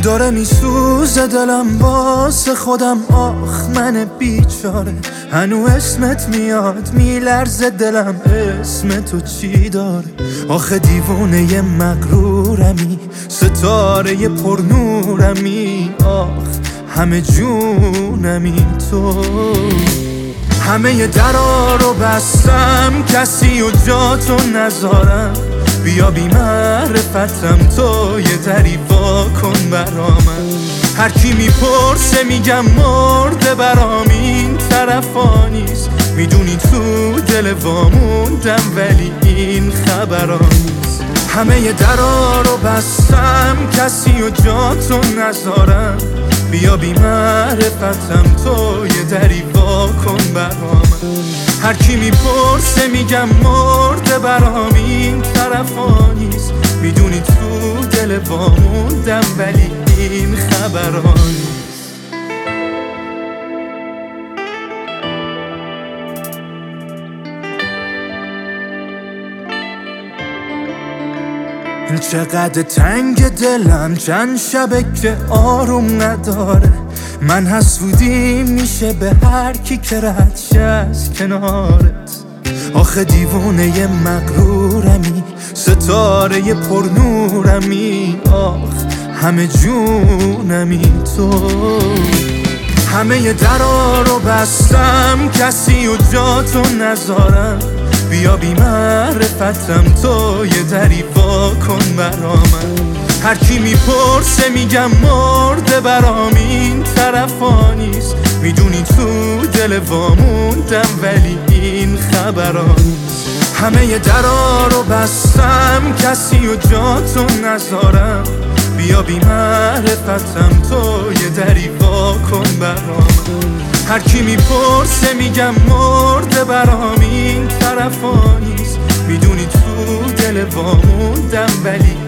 داره میسوزه دلم واسه خودم، آخ من بیچاره. هنو اسمت میاد میلرزه دلم، اسم تو چی داره؟ آخه دیوونه مغرورمی، ستاره پرنورمی، آخ همه جونمی تو. همه درا رو بستم، کسی و جا تو نذارم. بیا بی معرفتم تو، یه دری وا کن برامن. هر کی میپرسه میگم مرده برام، این طرفا نیست. میدونی تو دل واموندم ولی این خبرا نیست. همه درا رو بستم، کسی و جا تو نذارم. بیا بی معرفتم تو، یه دری وا کن برامن. هر کی میپرسه میگم مرده برام، این طرفا نیست. میدونی تو دل واموندم ولی این خبرا نیست. چقدر تنگ دلم، چند شبه که آروم نداره. من حسودی میشه به هر کی که رد شه از کنارت. آخه دیوونه مغرورمی، ستاره پرنورمی، آخ همه جونمی تو. همه درا رو بستم، کسی و جا تو نذارم. بیا بی معرفتم تو، یه دری وا کن برامن. هر کی میپرسه میگم مرده برام، این طرفا نیست. میدونی تو دل واموندم ولی این خبرا نیست. همه درا رو بستم، کسی و جا تو نذارم. بیا بی معرفتم تو، یه دری وا کن برامن. هر کی میپرسه میگم مرده برام، این طرفا نیست. میدونی تو دل واموندم ولی